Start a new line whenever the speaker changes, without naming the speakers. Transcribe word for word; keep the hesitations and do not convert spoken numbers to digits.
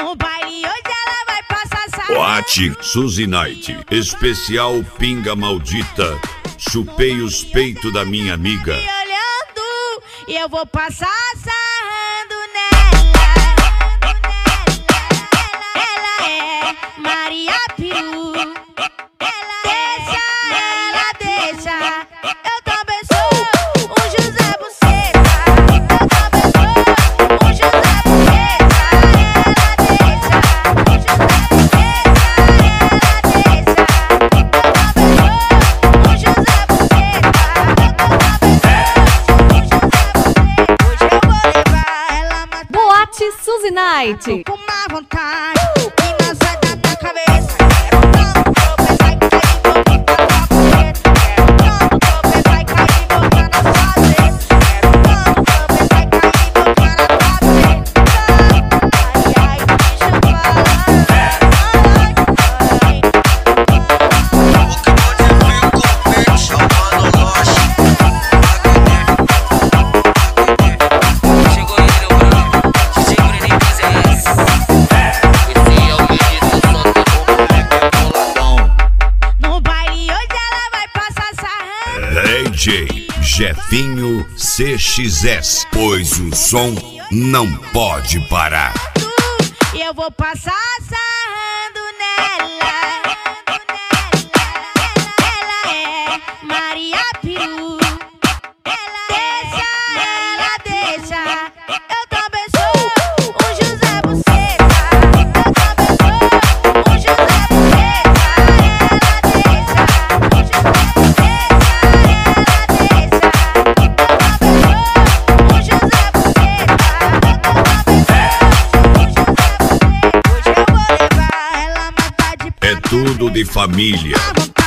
No baile hoje ela vai passar sarrando.
Boate Suzy Night, especial Pinga Maldita. Chupei os peitos da minha amiga.
Me olhando e eu vou passar sarrando nela. Ela é Maria Peru. Deixa ela, deixa. Eu também sou um José Buceta. Eu também sou um José Buceta. Ela deixa. Um José
Boate Suzy Night.
com má vontade e não sai da minha cabeça. Quero tanto tropeçar e cair e voltar na punheta. Quero tanto tropeçar e cair e voltar na sua cabeça. Quero tanto tropeçar e cair e voltar na tua cabeça. Ai, ai, deixa eu falar. Ai, ai.
O que pode ver o convite chamando loja. Chegou ele no branco, segura nem fizesse. Esse é o ministro, só tem um moleque boladão.
No baile hoje ela vai passar sarrando.
D J Jefinho C X S, pois o som não pode parar.
E eu vou passar sarrando nela. Ela é Maria Peru. Deixa ela, deixa. Eu também sou um José Buceta. Eu também sou um José Buceta. Ela deixa. Um José Buceta. Ela deixa. Eu também sou um José Buceta. Eu também sou um José Buceta. Hoje eu vou levar ela matar de
É tudo de família.
má vontade.